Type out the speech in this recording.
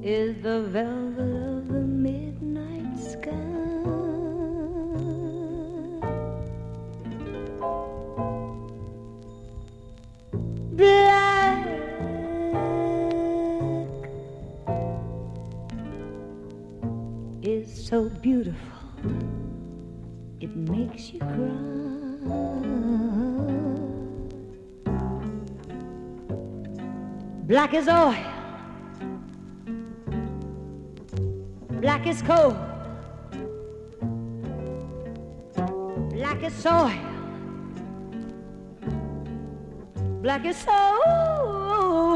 is the velvet of the midnight sky. Black is so beautiful, it makes you cry. Black as oil, black as coal, black as soil, black as soul.